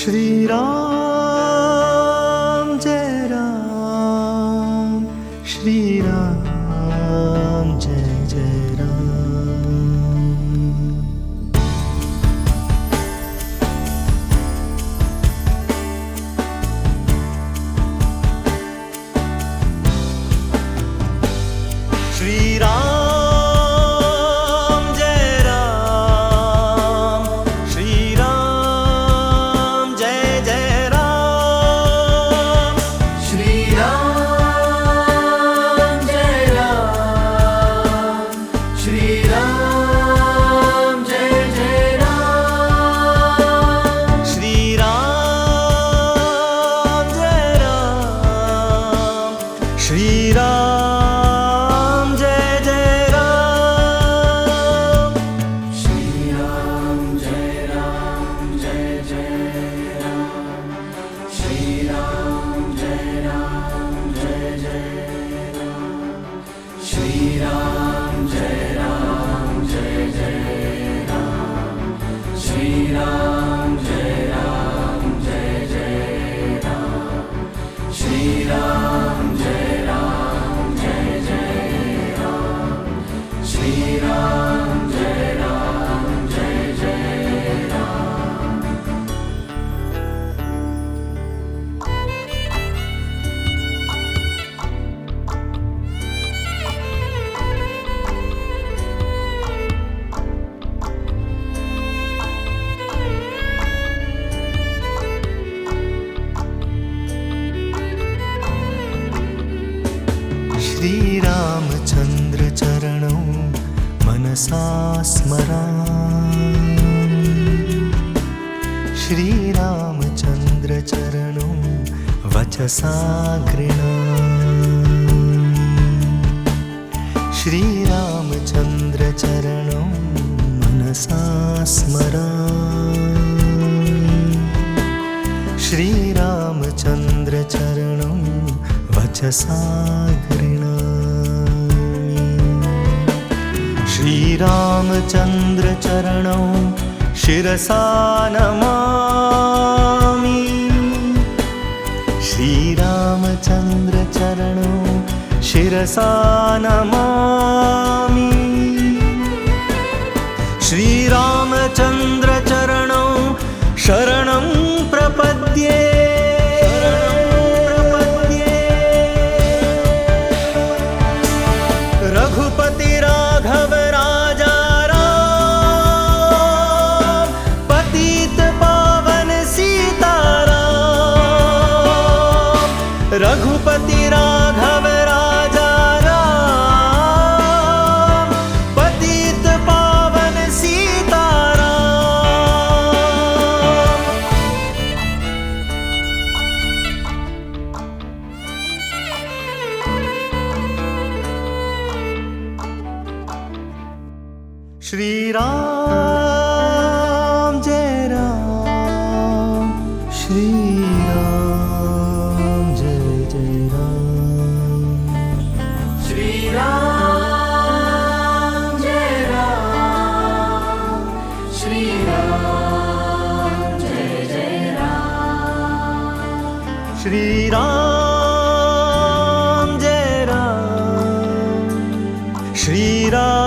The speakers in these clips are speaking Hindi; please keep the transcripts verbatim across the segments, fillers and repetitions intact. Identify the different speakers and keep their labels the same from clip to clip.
Speaker 1: श्री राम जय राम, श्री राम जय जय राम। श्री राम श्री राम जय जय राम, श्री राम जय राम जय जय राम, श्री राम जय राम जय जय राम, श्री राम जय राम जय जय राम, श्री राम जय राम जय जय राम, श्री राम जय श्री रामचंद्र चरणौ मनसा स्मरामि, श्री रामचंद्र चरणौ वचसा गृह्णामि, श्री रामचंद्र चरणौ मनसा स्मरामि, श्री रामचंद्र चरणौ वचसा गृह्णामि, श्री रामचंद्र चरणौ शिरसा नमामि, श्री रामचंद्र चरणौ शिरसा नमामि, श्री रामचंद्र चरणौ शरणं प्रपद्ये, रघुपति राघव राजा राम, पतित पावन सीताराम, रघुपति राघव राजा राम, पतित पावन सीताराम। श्री राम जय राम, श्री राम जय जय राम, श्री राम जय राम, श्री राम जय जय राम, श्री राम जय राम, श्री राम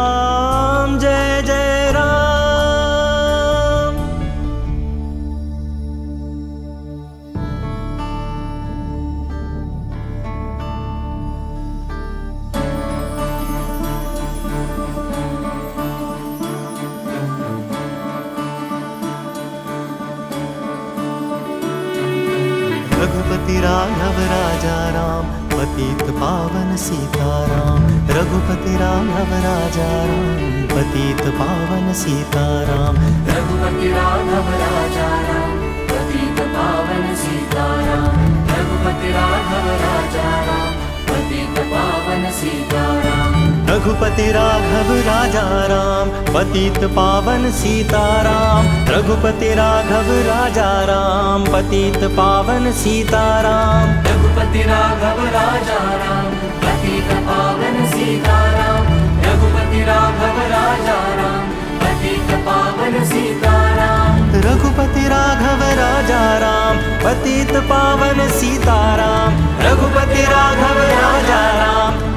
Speaker 1: रघुपति राघव राजा राम, पतित पावन सीताराम, रघुपति राघव राजा राम, पतित पावन सीताराम,
Speaker 2: रघुपति राघव राजा राम, पतित पावन सीताराम, रघुपति राघव राजा राम, पतित पावन सीताराम,
Speaker 1: रघुपति राघव राजा राम, पतित पावन सीताराम, रघुपति राघव राजा राम, पतित पावन सीताराम,
Speaker 2: रघुपति राघव राजा राम, पतित पावन सीताराम, रघुपति राघव राजा राम, पतित पावन सीताराम,
Speaker 1: रघुपति रघुपति राघव राजा राम, पतित पावन सीताराम। रघुपति राघव राजा राम,